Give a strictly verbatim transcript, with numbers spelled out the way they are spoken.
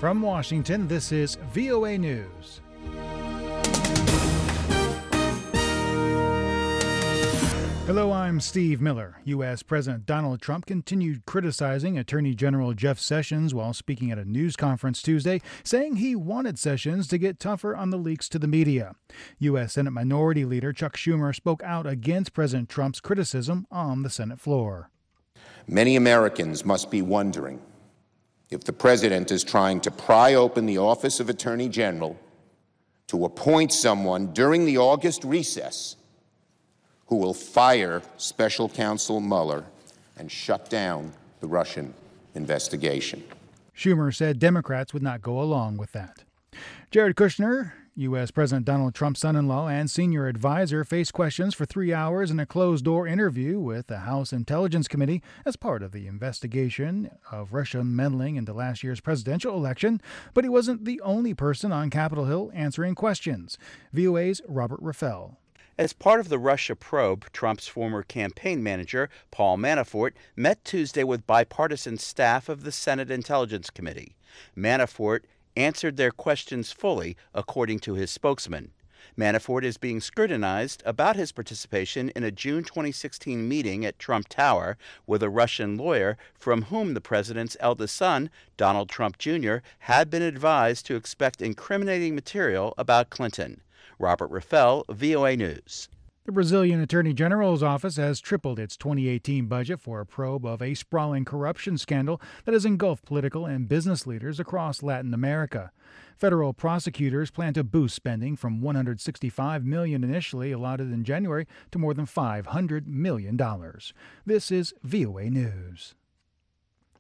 From Washington, this is V O A News. Hello, I'm Steve Miller. U S. President Donald Trump continued criticizing Attorney General Jeff Sessions while speaking at a news conference Tuesday, saying he wanted Sessions to get tougher on the leaks to the media. U S. Senate Minority Leader Chuck Schumer spoke out against President Trump's criticism on the Senate floor. Many Americans must be wondering if the president is trying to pry open the office of Attorney General to appoint someone during the August recess who will fire Special Counsel Mueller and shut down the Russian investigation. Schumer said Democrats would not go along with that. Jared Kushner, U S. President Donald Trump's son-in-law and senior advisor, faced questions for three hours in a closed-door interview with the House Intelligence Committee as part of the investigation of Russia meddling into last year's presidential election. But he wasn't the only person on Capitol Hill answering questions. V O A's Robert Raffel. As part of the Russia probe, Trump's former campaign manager, Paul Manafort, met Tuesday with bipartisan staff of the Senate Intelligence Committee. Manafort answered their questions fully, according to his spokesman. Manafort is being scrutinized about his participation in a June twenty sixteen meeting at Trump Tower with a Russian lawyer from whom the president's eldest son, Donald Trump Junior, had been advised to expect incriminating material about Clinton. Robert Raffel, V O A News. The Brazilian Attorney General's office has tripled its twenty eighteen budget for a probe of a sprawling corruption scandal that has engulfed political and business leaders across Latin America. Federal prosecutors plan to boost spending from one hundred sixty-five million dollars initially allotted in January to more than five hundred million dollars. This is V O A News.